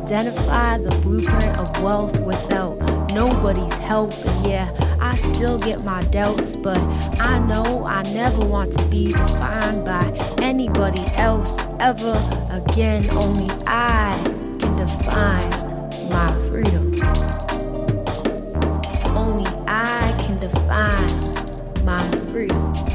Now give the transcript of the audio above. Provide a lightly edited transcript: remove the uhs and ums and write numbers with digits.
identify the blueprint of wealth without nobody's help. And yeah, I still get my doubts, but I know I never want to be defined by anybody else ever again. Only I can define my freedom. Only I can define my freedom.